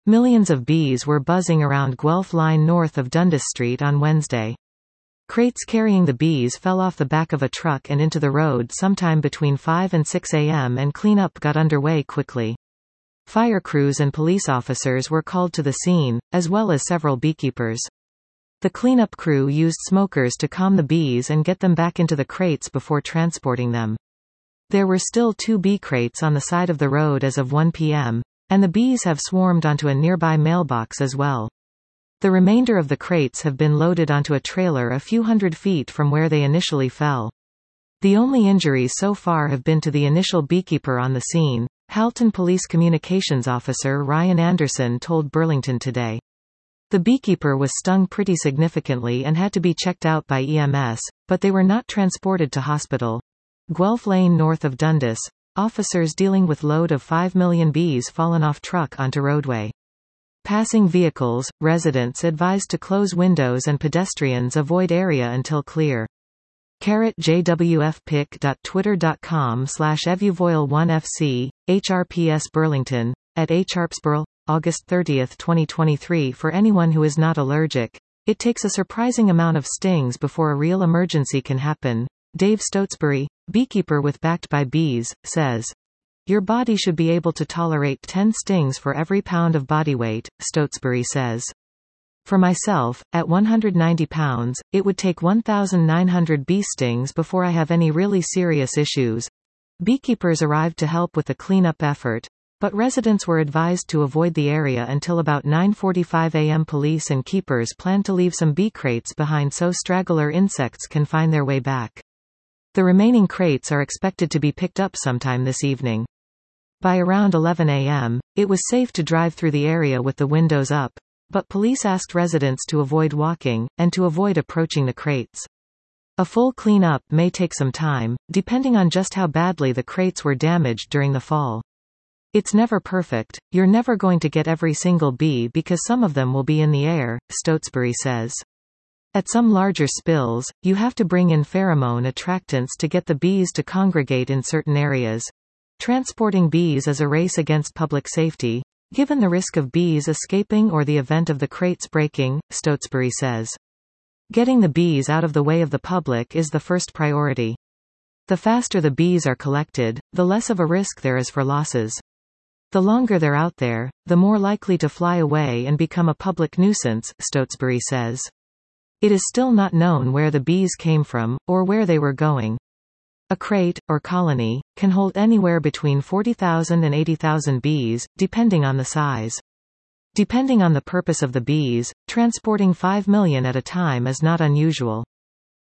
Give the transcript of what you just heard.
Millions of bees were buzzing around Guelph Line north of Dundas Street on Wednesday. Crates carrying the bees fell off the back of a truck and into the road sometime between 5 and 6 a.m. and cleanup got underway quickly. Fire crews and police officers were called to the scene, as well as several beekeepers. The cleanup crew used smokers to calm the bees and get them back into the crates before transporting them. There were still 2 bee crates on the side of the road as of 1 p.m., and the bees have swarmed onto a nearby mailbox as well. The remainder of the crates have been loaded onto a trailer a few hundred feet from where they initially fell. The only injuries so far have been to the initial beekeeper on the scene, Halton Police Communications Officer Ryan Anderson told Burlington Today. The beekeeper was stung pretty significantly and had to be checked out by EMS, but they were not transported to hospital. Guelph Lane north of Dundas, officers dealing with load of 5 million bees fallen off truck onto roadway. Passing vehicles, residents advised to close windows and pedestrians avoid area until clear. jwfpic.twitter.com/evuvoil1fc, HRPS Burlington, at HRPSBurl, August 30, 2023. For anyone who is not allergic, it takes a surprising amount of stings before a real emergency can happen. Dave Stotesbury, beekeeper with Backed by Bees, says, "Your body should be able to tolerate 10 stings for every pound of body weight," Stotesbury says. "For myself, at 190 pounds, it would take 1,900 bee stings before I have any really serious issues." Beekeepers arrived to help with the cleanup effort, but residents were advised to avoid the area until about 9:45 a.m. Police and keepers plan to leave some bee crates behind so straggler insects can find their way back. The remaining crates are expected to be picked up sometime this evening. By around 11 a.m., it was safe to drive through the area with the windows up, but police asked residents to avoid walking, and to avoid approaching the crates. A full clean-up may take some time, depending on just how badly the crates were damaged during the fall. "It's never perfect, you're never going to get every single bee because some of them will be in the air," Stotesbury says. "At some larger spills, you have to bring in pheromone attractants to get the bees to congregate in certain areas. Transporting bees is a race against public safety, given the risk of bees escaping or the event of the crates breaking," Stotesbury says. "Getting the bees out of the way of the public is the first priority. The faster the bees are collected, the less of a risk there is for losses. The longer they're out there, the more likely to fly away and become a public nuisance," Stotesbury says. It is still not known where the bees came from, or where they were going. A crate, or colony, can hold anywhere between 40,000 and 80,000 bees, depending on the size. Depending on the purpose of the bees, transporting 5 million at a time is not unusual.